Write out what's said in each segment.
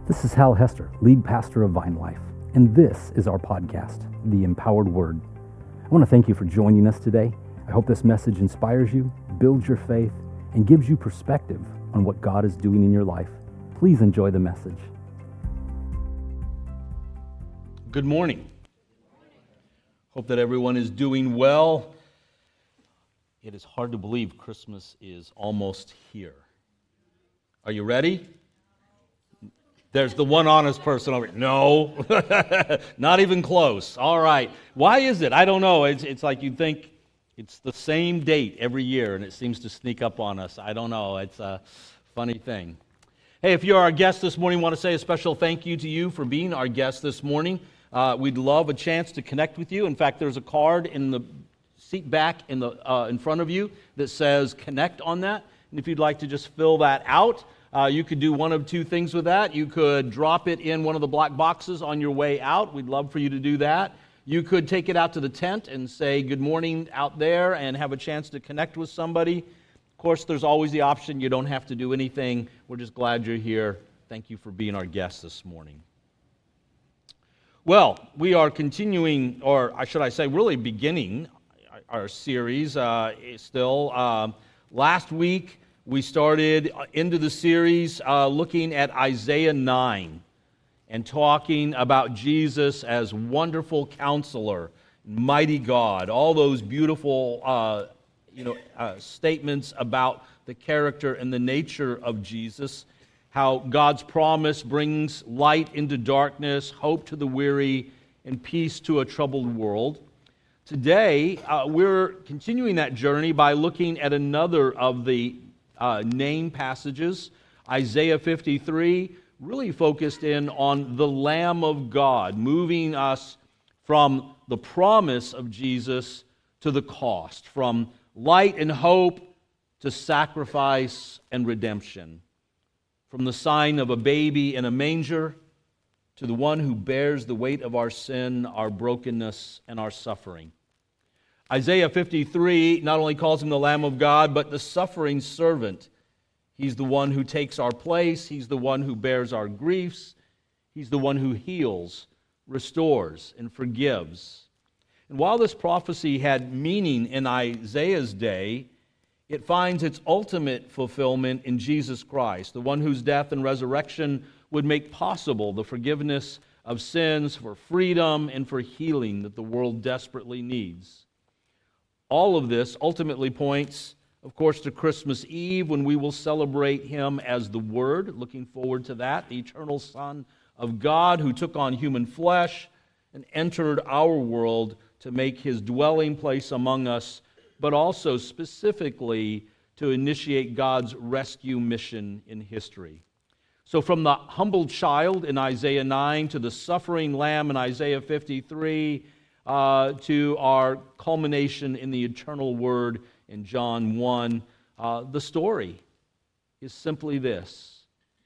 This is Hal Hester, lead pastor of Vine Life, and this is our podcast, The Empowered Word. I want to thank you for joining us today. I hope this message inspires you, builds your faith, and gives you perspective on what God is doing in your life. Please enjoy the message. Good morning. Hope that everyone is doing well. It is hard to believe Christmas is almost here. Are you ready? There's the one honest person over here. No, not even close. All right. Why is it? I don't know. It's like you'd think it's the same date every year, and it seems to sneak up on us. I don't know. It's a funny thing. Hey, if you're our guest this morning, I want to say a special thank you to you for being our guest this morning. We'd love a chance to connect with you. In fact, there's a card in the seat back in front of you that says connect on that. And if you'd like to just fill that out, you could do one of two things with that. You could drop it in one of the black boxes on your way out. We'd love for you to do that. You could take it out to the tent and say good morning out there and have a chance to connect with somebody. Of course, there's always the option you don't have to do anything. We're just glad you're here. Thank you for being our guest this morning. Well, we are continuing, or should I say really beginning our series still. Last week, we started into the series looking at Isaiah 9 and talking about Jesus as wonderful counselor, mighty God, all those beautiful statements about the character and the nature of Jesus, how God's promise brings light into darkness, hope to the weary, and peace to a troubled world. Today, we're continuing that journey by looking at another of the name passages, Isaiah 53, really focused in on the Lamb of God, moving us from the promise of Jesus to the cost, from light and hope to sacrifice and redemption, from the sign of a baby in a manger to the one who bears the weight of our sin, our brokenness, and our suffering. Isaiah 53 not only calls him the Lamb of God, but the suffering servant. He's the one who takes our place. He's the one who bears our griefs. He's the one who heals, restores, and forgives. And while this prophecy had meaning in Isaiah's day, it finds its ultimate fulfillment in Jesus Christ, the one whose death and resurrection would make possible the forgiveness of sins, for freedom, and for healing that the world desperately needs. All of this ultimately points, of course, to Christmas Eve, when we will celebrate Him as the Word. Looking forward to that, the eternal Son of God who took on human flesh and entered our world to make His dwelling place among us, but also specifically to initiate God's rescue mission in history. So from the humble child in Isaiah 9 to the suffering lamb in Isaiah 53, to our culmination in the eternal Word in John 1, the story is simply this: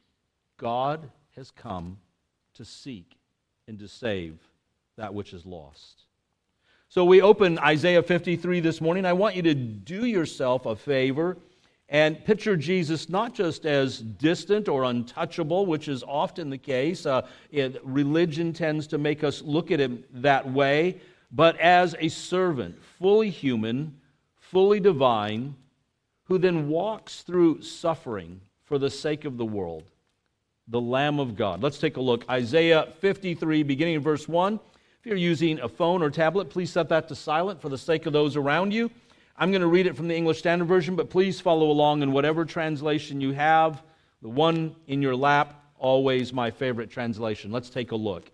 God has come to seek and to save that which is lost. So we open Isaiah 53 this morning. I want you to do yourself a favor and picture Jesus not just as distant or untouchable, which is often the case. Religion tends to make us look at Him that way, but as a servant, fully human, fully divine, who then walks through suffering for the sake of the world, the Lamb of God. Let's take a look. Isaiah 53, beginning in verse 1. If you're using a phone or tablet, please set that to silent for the sake of those around you. I'm going to read it from the English Standard Version, but please follow along in whatever translation you have. The one in your lap, always my favorite translation. Let's take a look.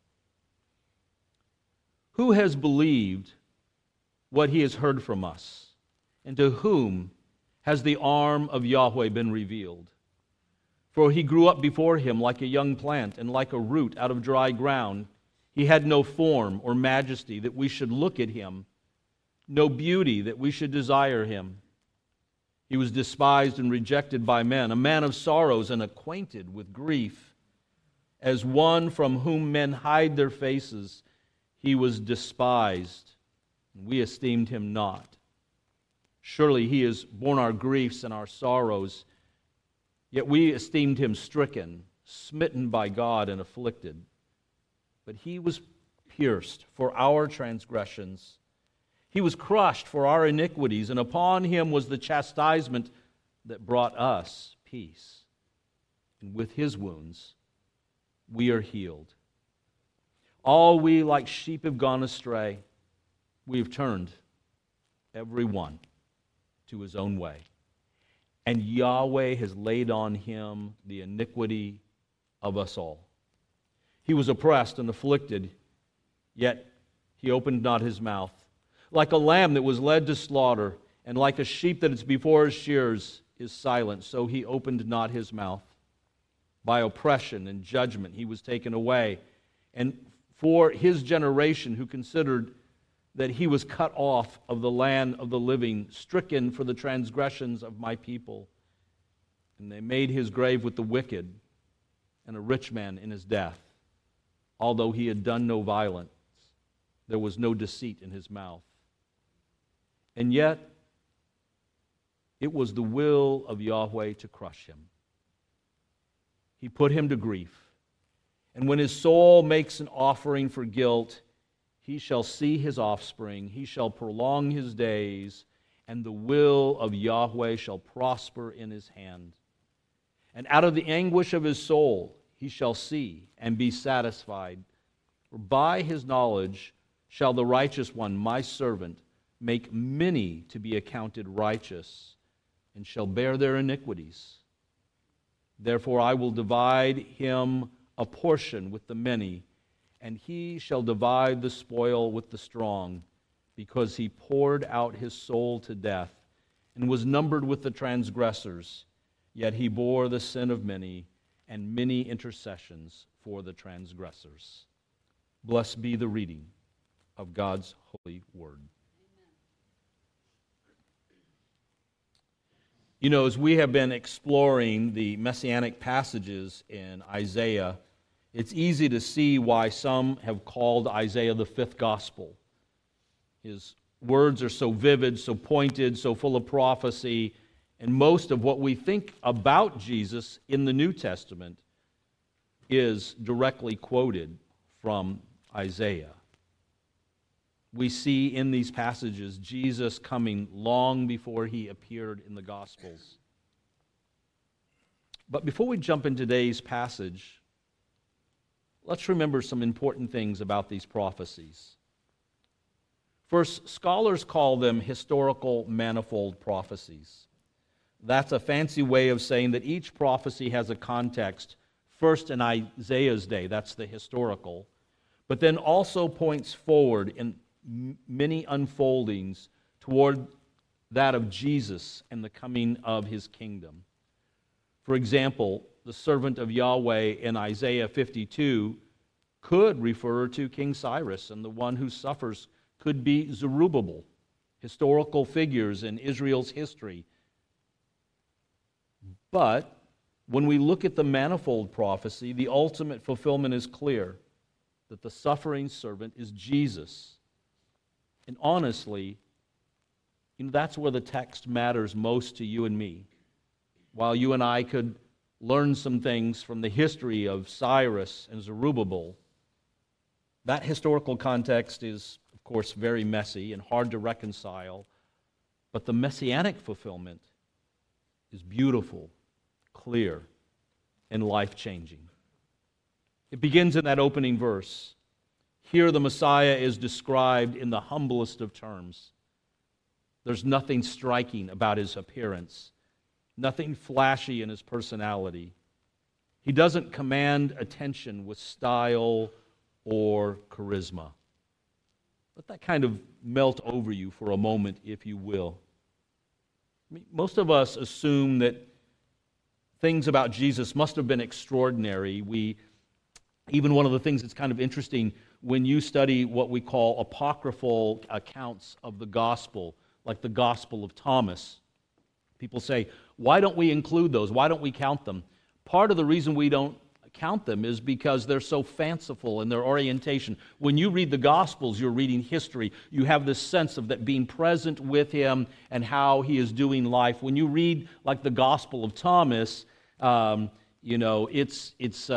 Who has believed what he has heard from us? And to whom has the arm of Yahweh been revealed? For he grew up before him like a young plant and like a root out of dry ground. He had no form or majesty that we should look at him, no beauty that we should desire him. He was despised and rejected by men, a man of sorrows and acquainted with grief. As one from whom men hide their faces, he was despised, and we esteemed him not. Surely he has borne our griefs and our sorrows, yet we esteemed him stricken, smitten by God and afflicted. But he was pierced for our transgressions. He was crushed for our iniquities, and upon him was the chastisement that brought us peace. And with his wounds we are healed. All we like sheep have gone astray. We have turned every one to his own way. And Yahweh has laid on him the iniquity of us all. He was oppressed and afflicted, yet he opened not his mouth. Like a lamb that was led to slaughter, and like a sheep that is before his shearers is silent, so he opened not his mouth. By oppression and judgment he was taken away. And for his generation, who considered that he was cut off of the land of the living, stricken for the transgressions of my people. And they made his grave with the wicked, and a rich man in his death. Although he had done no violence, there was no deceit in his mouth. And yet, it was the will of Yahweh to crush him. He put him to grief. And when his soul makes an offering for guilt, he shall see his offspring, he shall prolong his days, and the will of Yahweh shall prosper in his hand. And out of the anguish of his soul he shall see and be satisfied. For by his knowledge shall the righteous one, my servant, make many to be accounted righteous, and shall bear their iniquities. Therefore I will divide him a portion with the many, and he shall divide the spoil with the strong, because he poured out his soul to death, and was numbered with the transgressors. Yet he bore the sin of many, and many intercessions for the transgressors. Blessed be the reading of God's holy word. You know, as we have been exploring the messianic passages in Isaiah, it's easy to see why some have called Isaiah the fifth gospel. His words are so vivid, so pointed, so full of prophecy, and most of what we think about Jesus in the New Testament is directly quoted from Isaiah. We see in these passages Jesus coming long before he appeared in the Gospels. But before we jump into today's passage, let's remember some important things about these prophecies. First, scholars call them historical manifold prophecies. That's a fancy way of saying that each prophecy has a context, first in Isaiah's day, that's the historical, but then also points forward in many unfoldings toward that of Jesus and the coming of his kingdom. For example, the servant of Yahweh in Isaiah 52 could refer to King Cyrus, and the one who suffers could be Zerubbabel, historical figures in Israel's history. But when we look at the manifold prophecy, the ultimate fulfillment is clear, that the suffering servant is Jesus. And honestly, that's where the text matters most to you and me. While you and I could learn some things from the history of Cyrus and Zerubbabel, that historical context is, of course, very messy and hard to reconcile. But the messianic fulfillment is beautiful, clear, and life-changing. It begins in that opening verse. Here the Messiah is described in the humblest of terms. There's nothing striking about his appearance, nothing flashy in his personality. He doesn't command attention with style or charisma. Let that kind of melt over you for a moment, if you will. Most of us assume that things about Jesus must have been extraordinary. Even one of the things that's kind of interesting when you study what we call apocryphal accounts of the gospel, like the Gospel of Thomas, people say, why don't we include those? Why don't we count them? Part of the reason we don't count them is because they're so fanciful in their orientation. When you read the Gospels, you're reading history. You have this sense of that being present with him and how he is doing life. When you read like the Gospel of Thomas, it's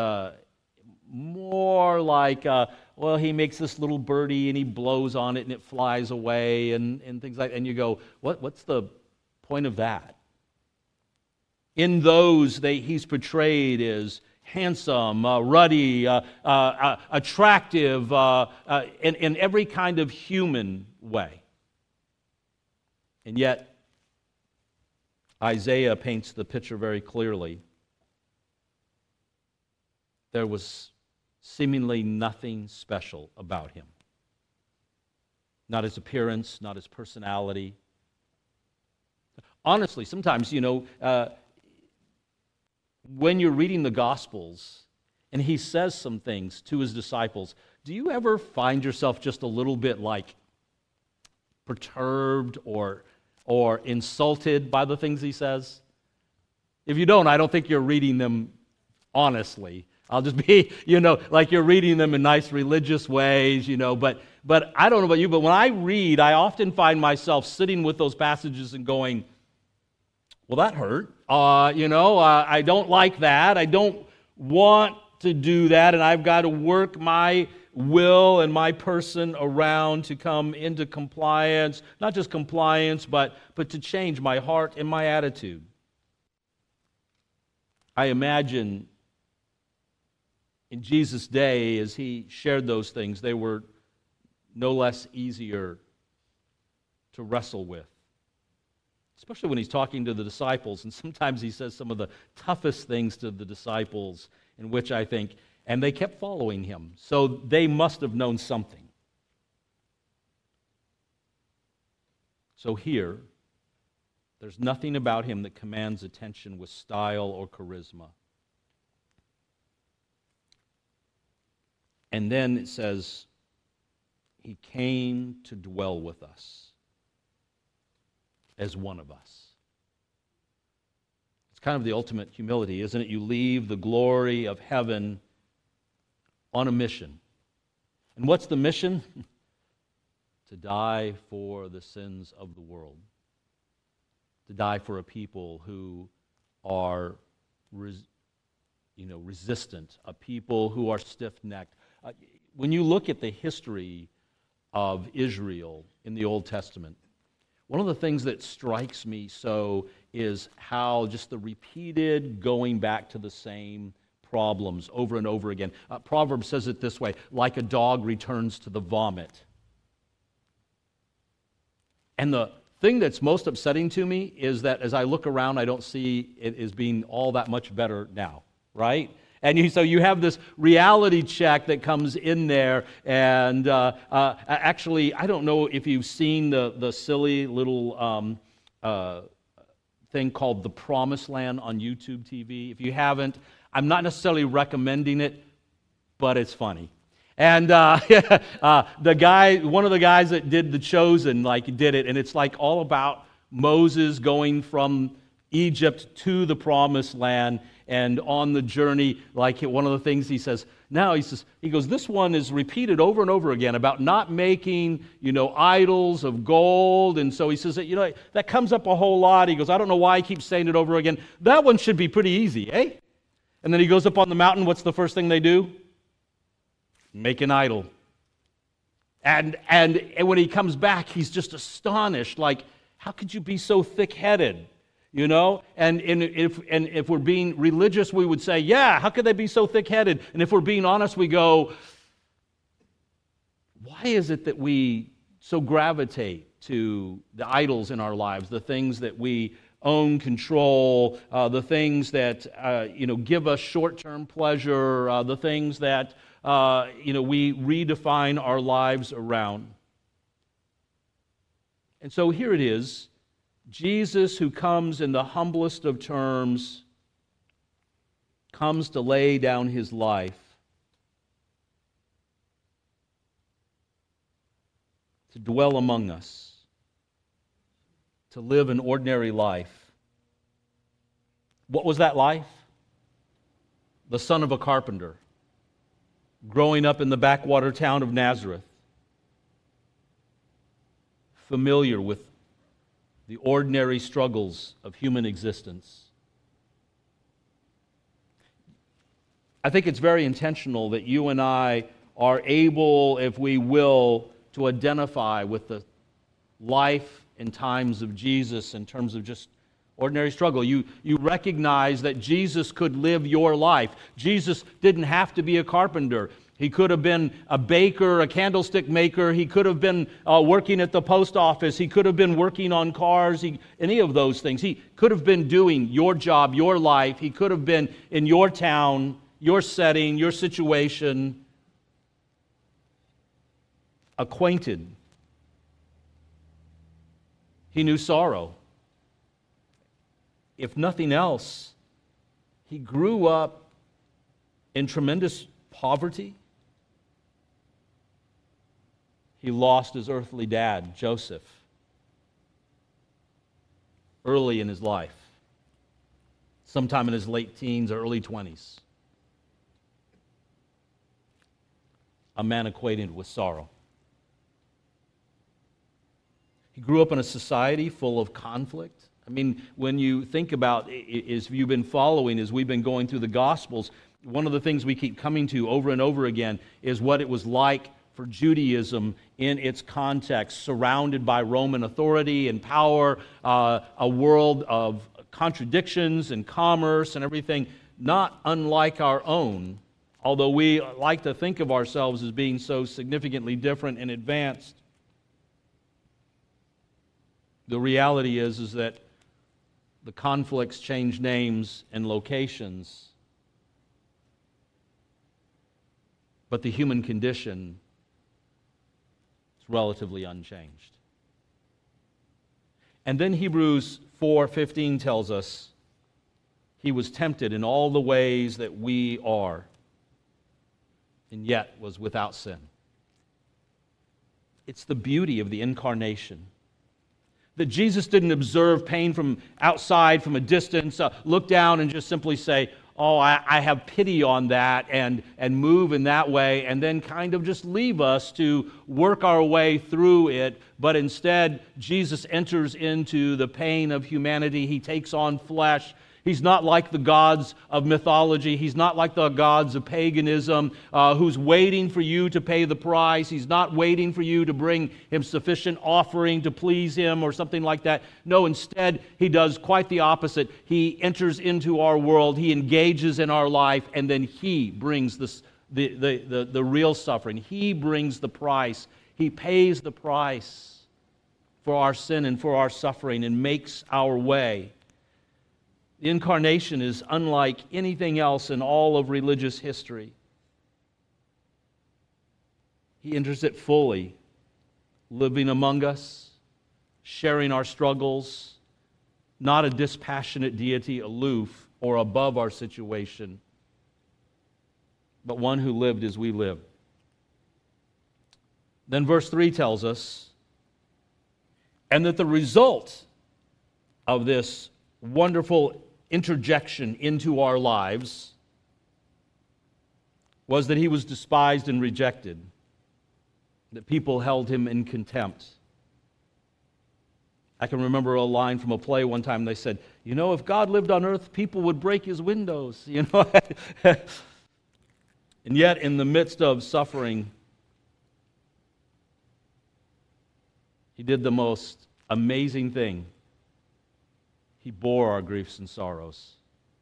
more like, well, he makes this little birdie and he blows on it and it flies away and things like that. And you go, what's the point of that? In those, he's portrayed as handsome, ruddy, attractive, in every kind of human way. And yet, Isaiah paints the picture very clearly. There was seemingly nothing special about him. Not his appearance, not his personality. Honestly, sometimes, when you're reading the Gospels and he says some things to his disciples, do you ever find yourself just a little bit like perturbed or insulted by the things he says? If you don't, I don't think you're reading them honestly. I'll just be, like you're reading them in nice religious ways, but I don't know about you, but when I read, I often find myself sitting with those passages and going, well, that hurt. I don't like that. I don't want to do that, and I've got to work my will and my person around to come into compliance, not just compliance, but to change my heart and my attitude. I imagine in Jesus' day, as he shared those things, they were no less easier to wrestle with. Especially when he's talking to the disciples, and sometimes he says some of the toughest things to the disciples, in which I think, and they kept following him, so they must have known something. So here, there's nothing about him that commands attention with style or charisma. And then it says, he came to dwell with us as one of us. It's kind of the ultimate humility, isn't it? You leave the glory of heaven on a mission. And what's the mission? To die for the sins of the world. To die for a people who are resistant, a people who are stiff-necked. When you look at the history of Israel in the Old Testament, one of the things that strikes me so is how just the repeated going back to the same problems over and over again. Proverbs says it this way, like a dog returns to the vomit. And the thing that's most upsetting to me is that as I look around, I don't see it as being all that much better now, right? And so you have this reality check that comes in there, and actually, I don't know if you've seen the silly little thing called The Promised Land on YouTube TV. If you haven't, I'm not necessarily recommending it, but it's funny. And the guy, one of the guys that did The Chosen, did it, and it's all about Moses going from Egypt to the Promised Land. And on the journey, one of the things he says, he goes, this one is repeated over and over again about not making, idols of gold. And so he says that, that comes up a whole lot. He goes, I don't know why he keeps saying it over again. That one should be pretty easy, eh? And then he goes up on the mountain. What's the first thing they do? Make an idol. And when he comes back, he's just astonished. How could you be so thick-headed? And if we're being religious, we would say, yeah, how could they be so thick-headed? And if we're being honest, we go, why is it that we so gravitate to the idols in our lives, the things that we own control, the things that give us short-term pleasure, the things that we redefine our lives around? And so here it is. Jesus, who comes in the humblest of terms, comes to lay down his life to dwell among us, to live an ordinary life. What was that life? The son of a carpenter, growing up in the backwater town of Nazareth, familiar with the ordinary struggles of human existence. I think it's very intentional that you and I are able, if we will, to identify with the life and times of Jesus in terms of just ordinary struggle. You recognize that Jesus could live your life. Jesus didn't have to be a carpenter. He could have been a baker, a candlestick maker. He could have been working at the post office. He could have been working on cars, any of those things. He could have been doing your job, your life. He could have been in your town, your setting, your situation, acquainted. He knew sorrow. If nothing else, he grew up in tremendous poverty. He lost his earthly dad, Joseph, early in his life, sometime in his late teens or early 20s. A man acquainted with sorrow. He grew up in a society full of conflict. I mean, when you think about, as you've been following, as we've been going through the Gospels, one of the things we keep coming to over and over again is what it was like for Judaism in its context, surrounded by Roman authority and power, a world of contradictions and commerce and everything, not unlike our own, although we like to think of ourselves as being so significantly different and advanced. The reality is that the conflicts change names and locations, but the human condition is relatively unchanged. And then Hebrews 4:15 tells us he was tempted in all the ways that we are, and yet was without sin. It's the beauty of the incarnation. That Jesus didn't observe pain from outside, from a distance, look down and just simply say, oh, I have pity on that, and move in that way, and then kind of just leave us to work our way through it. But instead, Jesus enters into the pain of humanity. He takes on flesh. He's not like the gods of mythology. He's not like the gods of paganism who's waiting for you to pay the price. He's not waiting for you to bring him sufficient offering to please him or something like that. No, instead, he does quite the opposite. He enters into our world. He engages in our life, and then he brings the real suffering. He brings the price. He pays the price for our sin and for our suffering and makes our way. The incarnation is unlike anything else in all of religious history. He enters it fully, living among us, sharing our struggles, not a dispassionate deity aloof or above our situation, but one who lived as we live. Then verse 3 tells us, and that the result of this wonderful interjection into our lives was that he was despised and rejected, that people held him in contempt. I can remember a line from a play one time. They said, you know, if God lived on earth, people would break his windows, you know. And yet, in the midst of suffering, he did the most amazing thing. He bore our griefs and sorrows.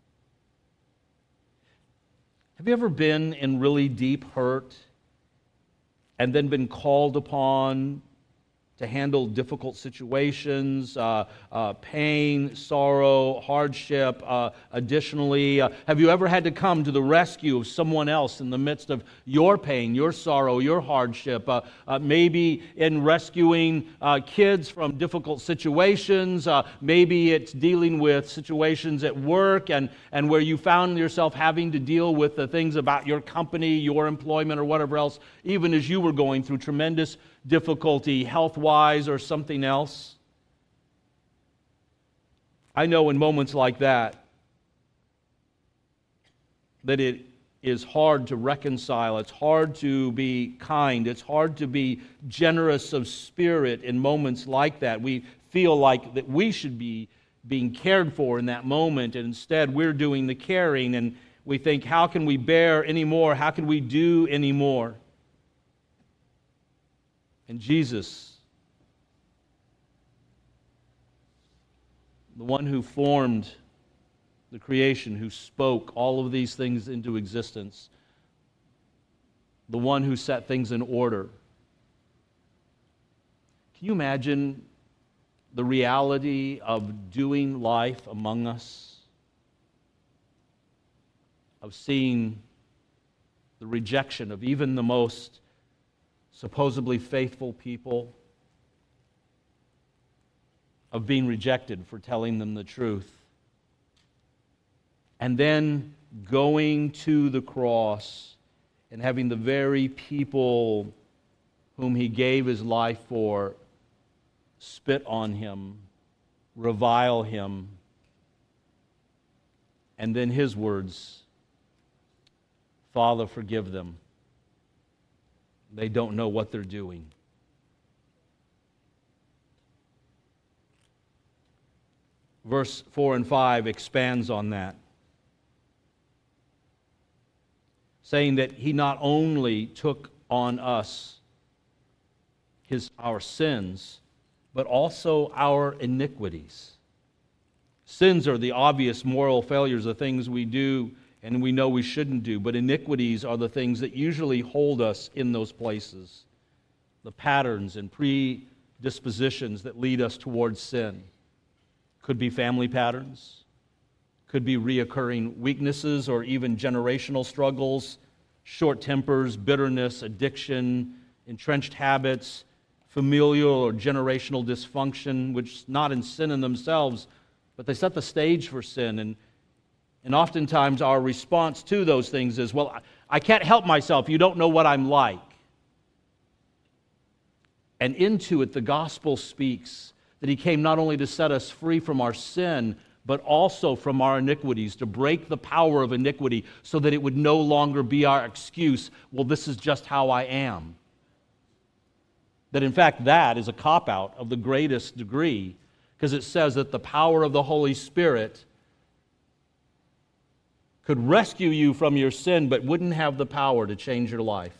Have you ever been in really deep hurt and then been called upon to handle difficult situations, pain, sorrow, hardship? Additionally, have you ever had to come to the rescue of someone else in the midst of your pain, your sorrow, your hardship? Maybe in rescuing kids from difficult situations. Maybe it's dealing with situations at work and where you found yourself having to deal with the things about your company, your employment, or whatever else, even as you were going through tremendous difficulty health-wise or something else. I know in moments like that it is hard to reconcile. It's hard to be kind. It's hard to be generous of spirit in moments like that. We feel like that we should be being cared for in that moment, and instead we're doing the caring, and we think, how can we bear any more? How can we do any more? And Jesus, the one who formed the creation, who spoke all of these things into existence, the one who set things in order. Can you imagine the reality of doing life among us? Of seeing the rejection of even the most supposedly faithful people, of being rejected for telling them the truth, and then going to the cross and having the very people whom he gave his life for spit on him, revile him, and then his words, "Father, forgive them. They don't know what they're doing." Verse 4 and 5 expands on that, saying that he not only took on us our sins, but also our iniquities. Sins are the obvious moral failures, the things we do and we know we shouldn't do, but iniquities are the things that usually hold us in those places, the patterns and predispositions that lead us towards sin. Could be family patterns, could be reoccurring weaknesses or even generational struggles, short tempers, bitterness, addiction, entrenched habits, familial or generational dysfunction, which is not in sin in themselves, but they set the stage for sin. And oftentimes our response to those things is, well, I can't help myself. You don't know what I'm like. And into it, the gospel speaks that he came not only to set us free from our sin, but also from our iniquities, to break the power of iniquity so that it would no longer be our excuse, well, this is just how I am. That in fact, that is a cop-out of the greatest degree, because it says that the power of the Holy Spirit could rescue you from your sin, but wouldn't have the power to change your life.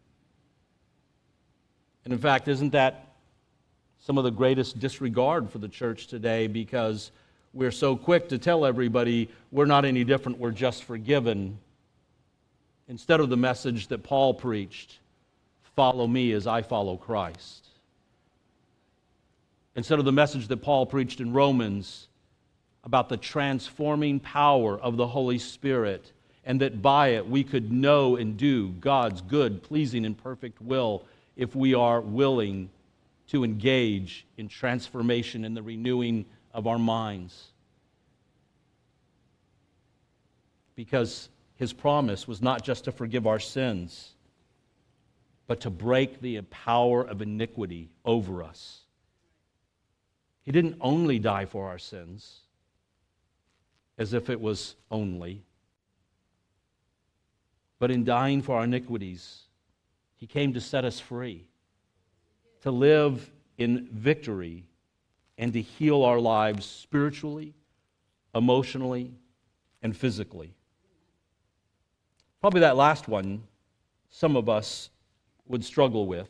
And in fact, isn't that some of the greatest disregard for the church today, because we're so quick to tell everybody we're not any different, we're just forgiven, instead of the message that Paul preached, follow me as I follow Christ. Instead of the message that Paul preached in Romans about the transforming power of the Holy Spirit, and that by it we could know and do God's good, pleasing, and perfect will if we are willing to engage in transformation and the renewing of our minds. Because his promise was not just to forgive our sins, but to break the power of iniquity over us. He didn't only die for our sins, as if it was only, but in dying for our iniquities, he came to set us free, to live in victory, and to heal our lives spiritually, emotionally, and physically. Probably that last one, some of us would struggle with.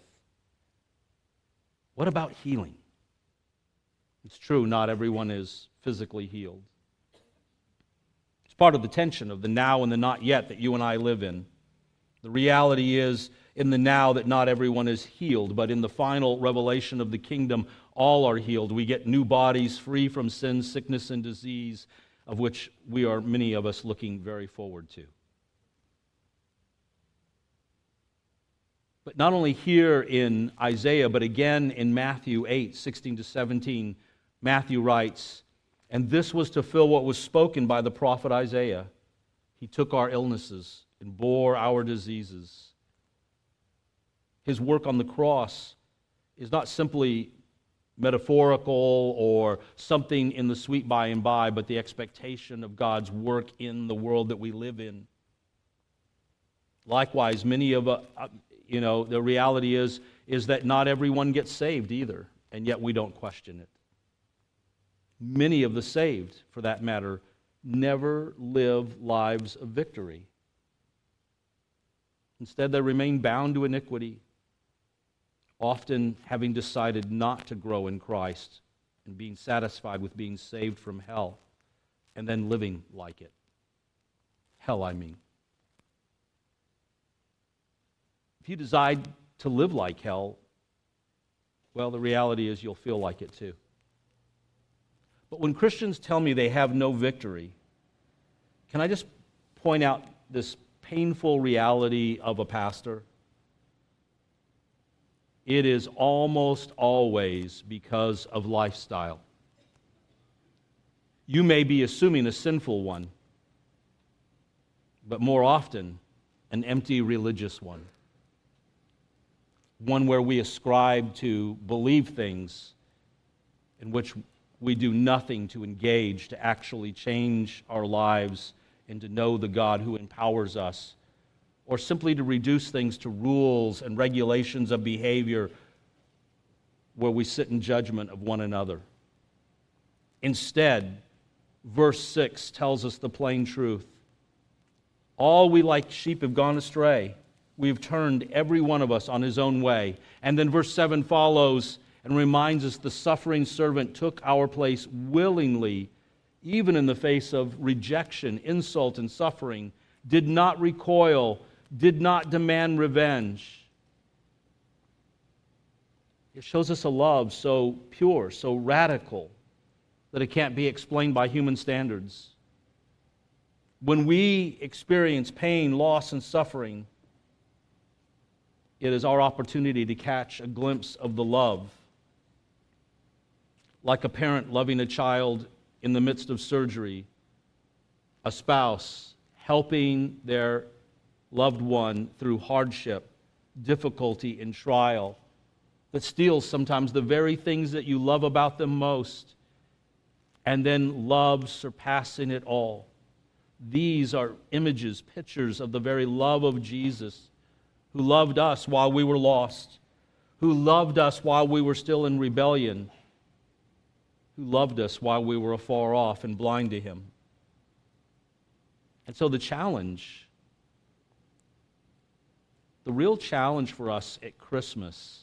What about healing? It's true, not everyone is physically healed. It's part of the tension of the now and the not yet that you and I live in. The reality is, in the now, that not everyone is healed, but in the final revelation of the kingdom, all are healed. We get new bodies free from sin, sickness, and disease, of which we are, many of us, looking very forward to. But not only here in Isaiah, but again in Matthew 8, 16 to 17, Matthew writes, "And this was to fill what was spoken by the prophet Isaiah. He took our illnesses and bore our diseases." His work on the cross is not simply metaphorical or something in the sweet by and by, but the expectation of God's work in the world that we live in. Likewise, many of the reality is that not everyone gets saved either, and yet we don't question it. Many of the saved, for that matter, never live lives of victory. Instead, they remain bound to iniquity, often having decided not to grow in Christ and being satisfied with being saved from hell and then living like it. Hell, I mean. If you decide to live like hell, well, the reality is you'll feel like it too. But when Christians tell me they have no victory, can I just point out this painful reality of a pastor? It is almost always because of lifestyle. You may be assuming a sinful one, but more often, an empty religious one. One where we ascribe to believe things in which we do nothing to engage, to actually change our lives and to know the God who empowers us, or simply to reduce things to rules and regulations of behavior where we sit in judgment of one another. Instead, verse 6 tells us the plain truth. All we like sheep have gone astray. We've turned every one of us on his own way. And then verse 7 follows and reminds us the suffering servant took our place willingly, even in the face of rejection, insult, and suffering, did not recoil, did not demand revenge. It shows us a love so pure, so radical, that it can't be explained by human standards. When we experience pain, loss, and suffering, it is our opportunity to catch a glimpse of the love. Like a parent loving a child in the midst of surgery, a spouse helping their loved one through hardship, difficulty, and trial that steals sometimes the very things that you love about them most, and then love surpassing it all. These are images, pictures of the very love of Jesus, who loved us while we were lost, who loved us while we were still in rebellion, who loved us while we were afar off and blind to him. And so the real challenge for us at Christmas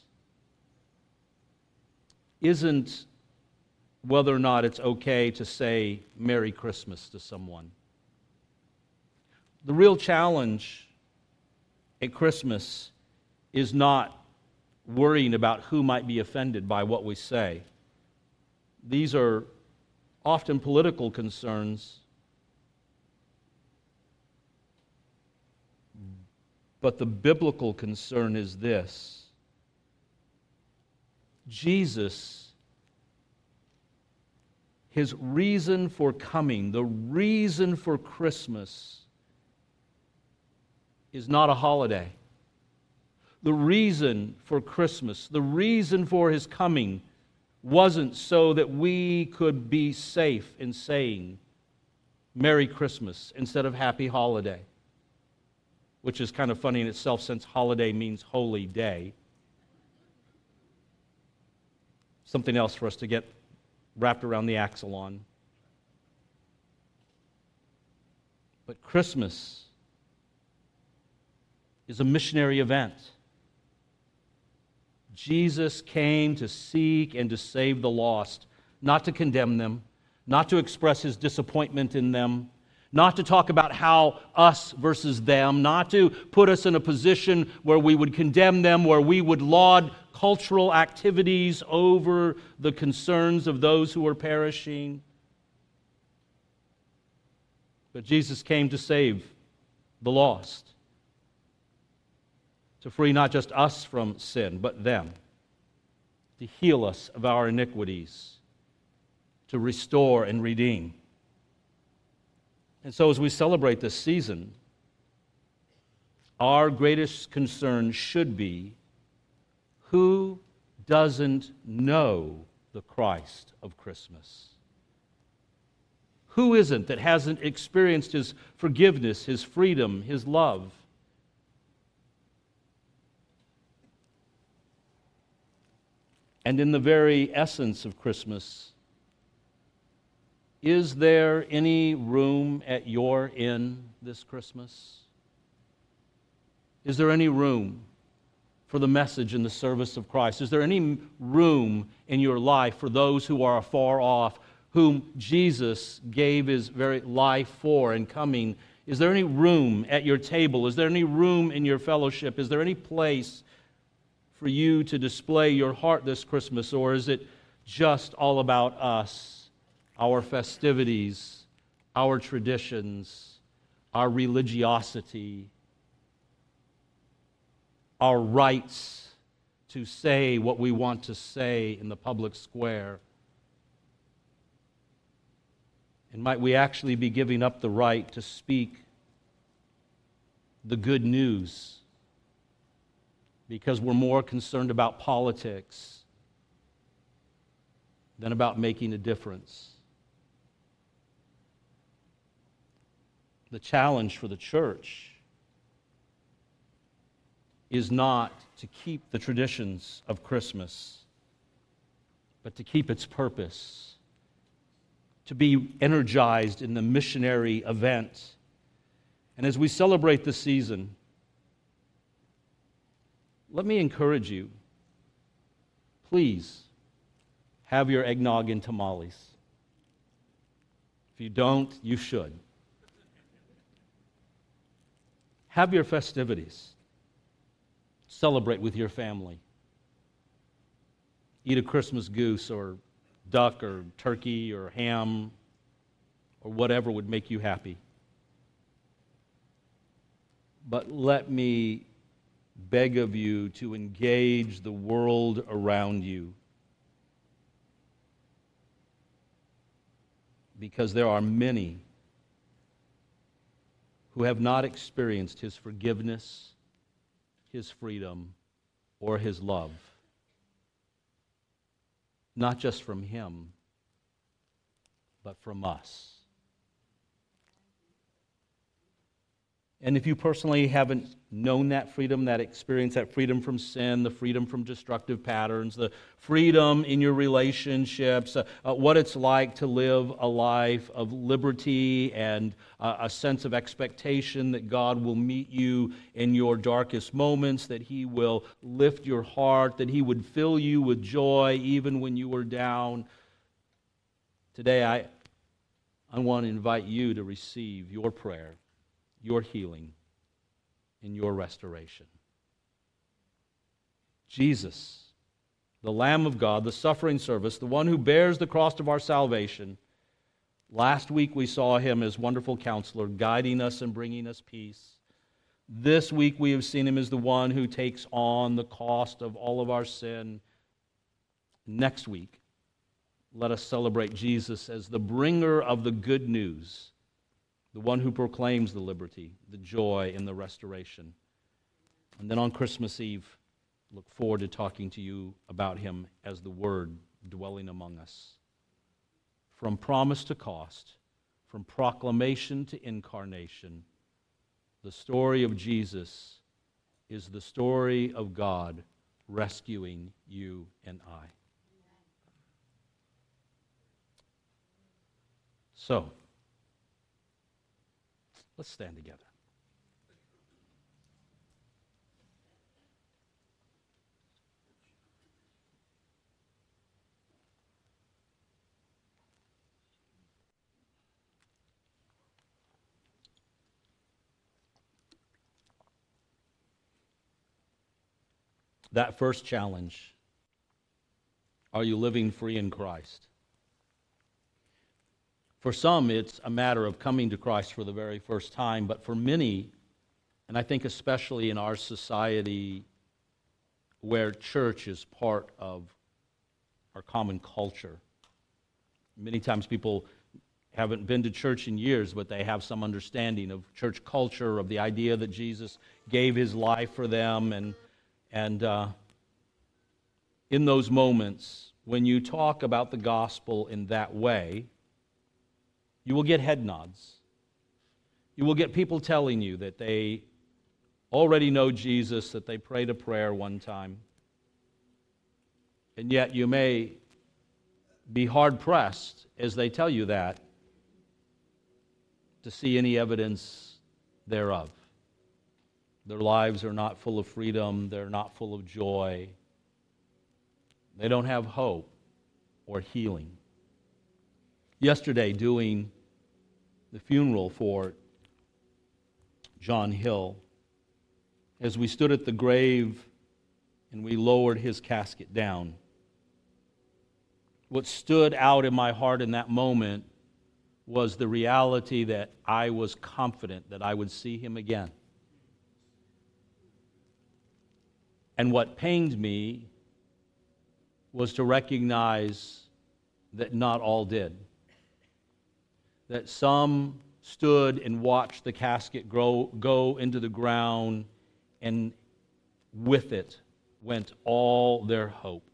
isn't whether or not it's okay to say Merry Christmas to someone. The real challenge at Christmas is not worrying about who might be offended by what we say. These are often political concerns, but the biblical concern is this: Jesus, his reason for coming, the reason for Christmas, is not a holiday. The reason for Christmas, the reason for his coming, wasn't so that we could be safe in saying Merry Christmas instead of Happy Holiday, which is kind of funny in itself since holiday means holy day. Something else for us to get wrapped around the axle on. But Christmas is a missionary event. Jesus came to seek and to save the lost, not to condemn them, not to express his disappointment in them, not to talk about how us versus them, not to put us in a position where we would condemn them, where we would laud cultural activities over the concerns of those who are perishing. But Jesus came to save the lost, to free not just us from sin, but them, to heal us of our iniquities, to restore and redeem. And so as we celebrate this season, our greatest concern should be, who doesn't know the Christ of Christmas? Who isn't that hasn't experienced his forgiveness, his freedom, his love? And in the very essence of Christmas, Is there any room at your inn this Christmas? Is there any room for the message and the service of Christ? Is there any room in your life for those who are afar off, whom Jesus gave His very life for and coming? Is there any room at your table? Is there any room in your fellowship? Is there any place for you to display your heart this Christmas? Or is it just all about us, our festivities, our traditions, our religiosity, our rights to say what we want to say in the public square? And might we actually be giving up the right to speak the good news because we're more concerned about politics than about making a difference? The challenge for the church is not to keep the traditions of Christmas, but to keep its purpose, to be energized in the missionary event. And as we celebrate this season, let me encourage you, please have your eggnog and tamales. If you don't, you should. Have your festivities. Celebrate with your family. Eat a Christmas goose or duck or turkey or ham or whatever would make you happy. But let me beg of you to engage the world around you, because there are many who have not experienced His forgiveness, His freedom, or His love. Not just from Him, but from us. And if you personally haven't known that freedom, that experience, that freedom from sin, the freedom from destructive patterns, the freedom in your relationships, what it's like to live a life of liberty and a sense of expectation that God will meet you in your darkest moments, that He will lift your heart, that He would fill you with joy even when you were down. Today, I want to invite you to receive your prayer, your healing, and your restoration. Jesus, the Lamb of God, the suffering servant, the one who bears the cross of our salvation. Last week we saw Him as wonderful counselor, guiding us and bringing us peace. This week we have seen Him as the one who takes on the cost of all of our sin. Next week, let us celebrate Jesus as the bringer of the good news, the one who proclaims the liberty, the joy, and the restoration. And then on Christmas Eve, look forward to talking to you about Him as the Word dwelling among us. From promise to cost, from proclamation to incarnation, the story of Jesus is the story of God rescuing you and I. So, let's stand together. That first challenge, are you living free in Christ? For some, it's a matter of coming to Christ for the very first time, but for many, and I think especially in our society where church is part of our common culture, many times people haven't been to church in years, but they have some understanding of church culture, of the idea that Jesus gave His life for them, and in those moments, when you talk about the gospel in that way, you will get head nods. You will get people telling you that they already know Jesus, that they prayed a prayer one time. And yet you may be hard-pressed as they tell you that to see any evidence thereof. Their lives are not full of freedom. They're not full of joy. They don't have hope or healing. Yesterday, doing the funeral for John Hill, as we stood at the grave and we lowered his casket down, what stood out in my heart in that moment was the reality that I was confident that I would see him again. And what pained me was to recognize that not all did. That some stood and watched the casket go into the ground, and with it went all their hope.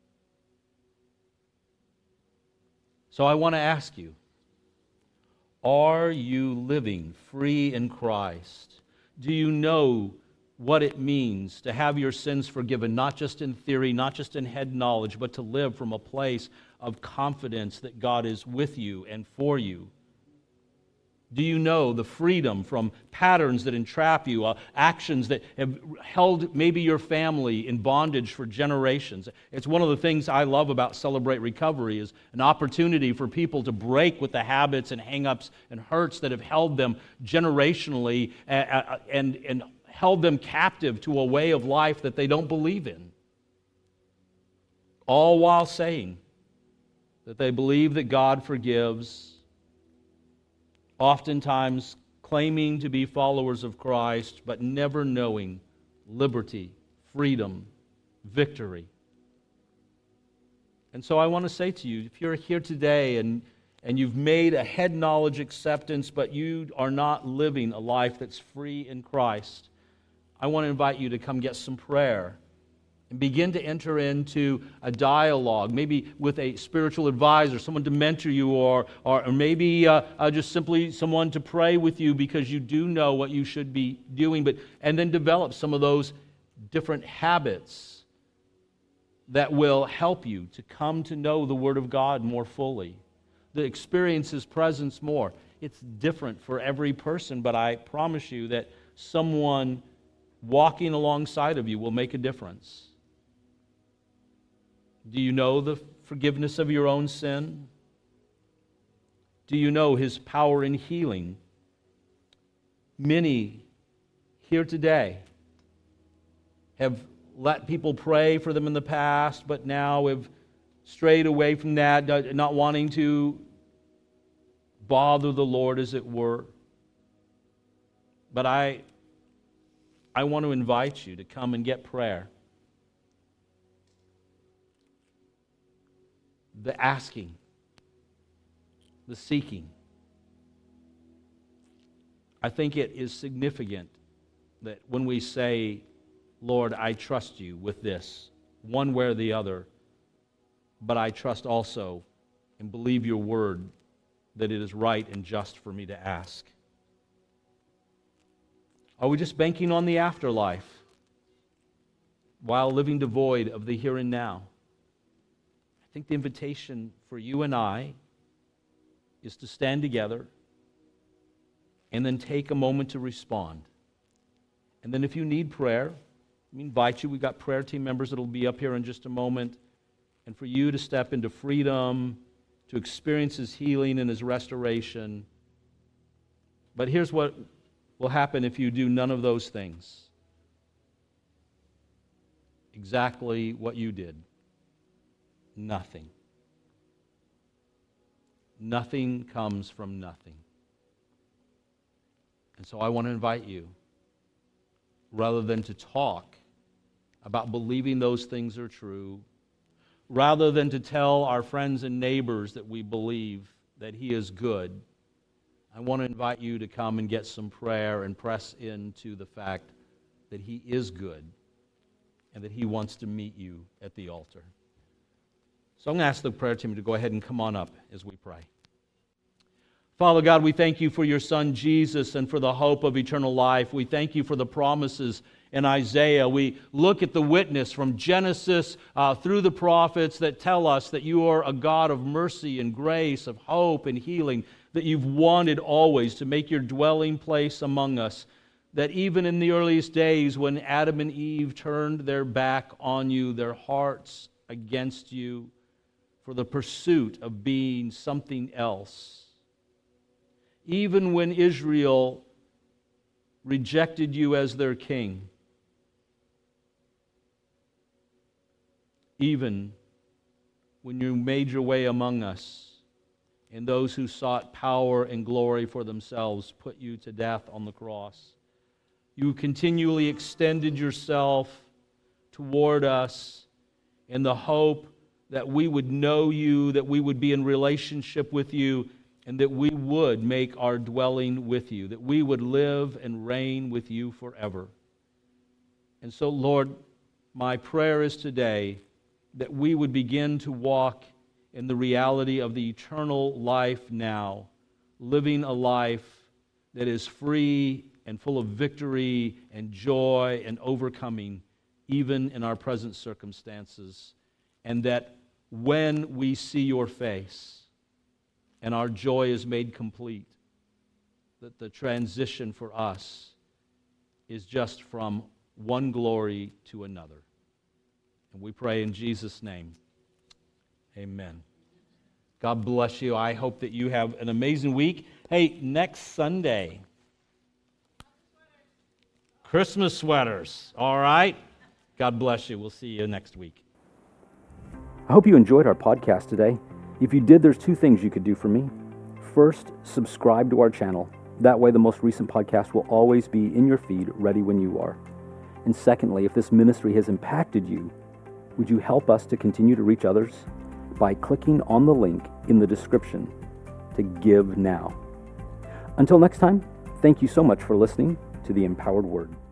So I want to ask you, are you living free in Christ? Do you know what it means to have your sins forgiven, not just in theory, not just in head knowledge, but to live from a place of confidence that God is with you and for you? Do you know the freedom from patterns that entrap you, actions that have held maybe your family in bondage for generations? It's one of the things I love about Celebrate Recovery, is an opportunity for people to break with the habits and hang-ups and hurts that have held them generationally and held them captive to a way of life that they don't believe in. All while saying that they believe that God forgives, oftentimes claiming to be followers of Christ, but never knowing liberty, freedom, victory. And so I want to say to you, if you're here today and you've made a head knowledge acceptance, but you are not living a life that's free in Christ, I want to invite you to come get some prayer and begin to enter into a dialogue, maybe with a spiritual advisor, someone to mentor you, or maybe just simply someone to pray with you, because you do know what you should be doing, and then develop some of those different habits that will help you to come to know the Word of God more fully, to experience His presence more. It's different for every person, but I promise you that someone walking alongside of you will make a difference. Do you know the forgiveness of your own sin? Do you know His power in healing? Many here today have let people pray for them in the past, but now have strayed away from that, not wanting to bother the Lord, as it were. But I want to invite you to come and get prayer. The asking, the seeking. I think it is significant that when we say, Lord, I trust you with this, one way or the other, but I trust also and believe your word that it is right and just for me to ask. Are we just banking on the afterlife while living devoid of the here and now? I think the invitation for you and I is to stand together and then take a moment to respond. And then if you need prayer, we invite you. We've got prayer team members that will be up here in just a moment. And for you to step into freedom, to experience His healing and His restoration. But here's what will happen if you do none of those things. Exactly what you did. Nothing. Nothing comes from nothing. And so I want to invite you, rather than to talk about believing those things are true, rather than to tell our friends and neighbors that we believe that He is good, I want to invite you to come and get some prayer and press into the fact that He is good and that He wants to meet you at the altar. So I'm going to ask the prayer team to go ahead and come on up as we pray. Father God, we thank you for your Son Jesus and for the hope of eternal life. We thank you for the promises in Isaiah. We look at the witness from Genesis through the prophets that tell us that you are a God of mercy and grace, of hope and healing. that you've wanted always to make your dwelling place among us, that even in the earliest days when Adam and Eve turned their back on you, their hearts against you for the pursuit of being something else, even when Israel rejected you as their king, even when you made your way among us, and those who sought power and glory for themselves put you to death on the cross. You continually extended yourself toward us in the hope that we would know you, that we would be in relationship with you, and that we would make our dwelling with you, that we would live and reign with you forever. And so, Lord, my prayer is today that we would begin to walk in the reality of the eternal life now, living a life that is free and full of victory and joy and overcoming, even in our present circumstances. And that when we see your face and our joy is made complete, that the transition for us is just from one glory to another. And we pray in Jesus' name. Amen. God bless you. I hope that you have an amazing week. Hey, next Sunday, Christmas sweaters. All right? God bless you. We'll see you next week. I hope you enjoyed our podcast today. If you did, there's two things you could do for me. First, subscribe to our channel. That way the most recent podcast will always be in your feed, ready when you are. And secondly, if this ministry has impacted you, would you help us to continue to reach others by clicking on the link in the description to give now? Until next time, thank you so much for listening to the Empowered Word.